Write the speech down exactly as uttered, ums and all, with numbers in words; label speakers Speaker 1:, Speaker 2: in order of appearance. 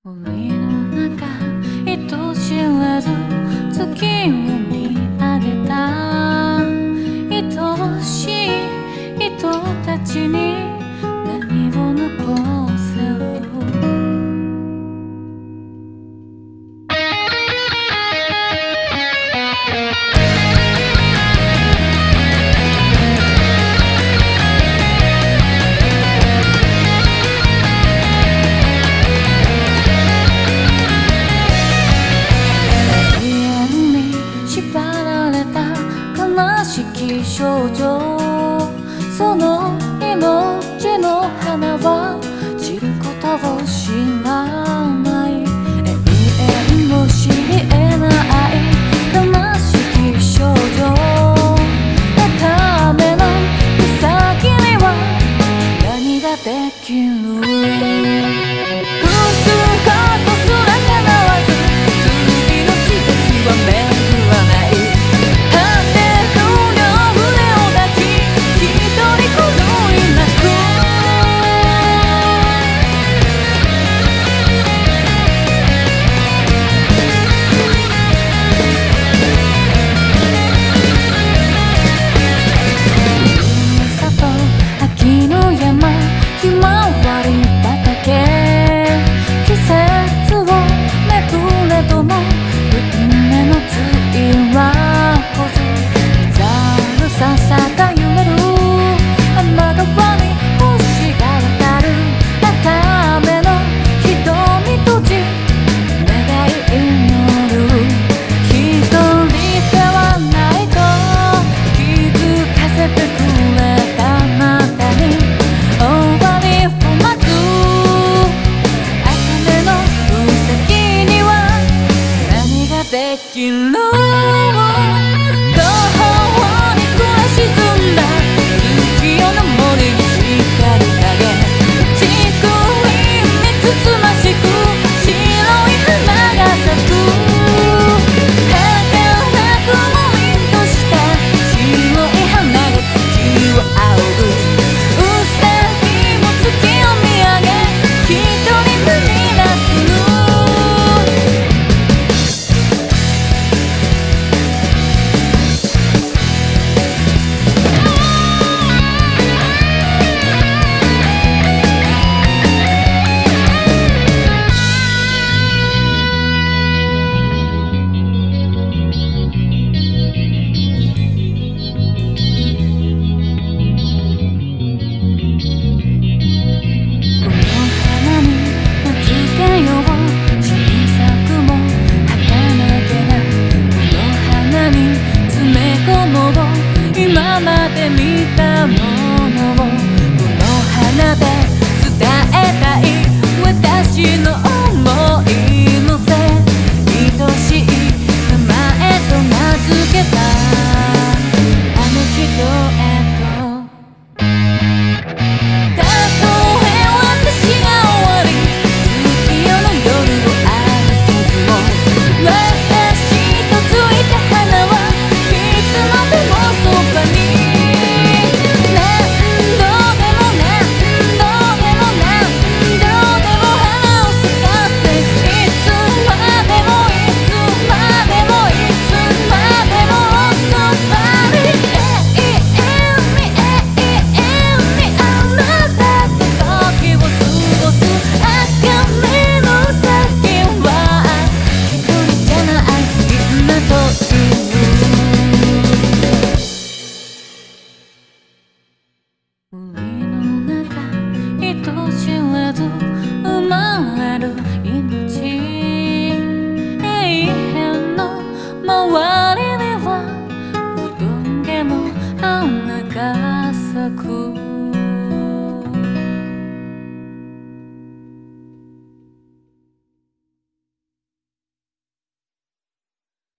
Speaker 1: 森の中人知らず月を見上げた愛しい人たちに何を残せる。悲しき少女、その命の花は散ることを知らない。永遠も知り得ない悲しき少女のためのウサギには何ができる。ひまわり畑、季節をめくれども運命のついはこずざるささが揺れる。天川に星が渡る赤目の瞳閉じ願い祈る。一人ではないと気づかせてくれたあなたにできる。